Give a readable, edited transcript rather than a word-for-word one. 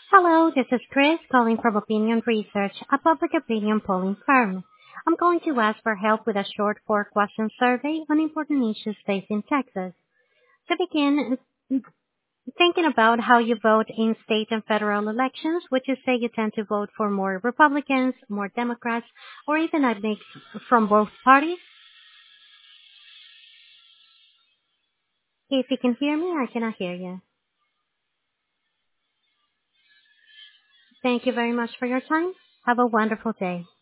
Hello, this is Chris calling from Opinion Research, a public opinion polling firm. I'm going to ask for help with a short four-question survey on important issues facing Texas. To begin, thinking about how you vote in state and federal elections, would you say you tend to vote for more Republicans, more Democrats, or even a mix from both parties? If you can hear me, I cannot hear you. Thank you very much for your time. Have a wonderful day.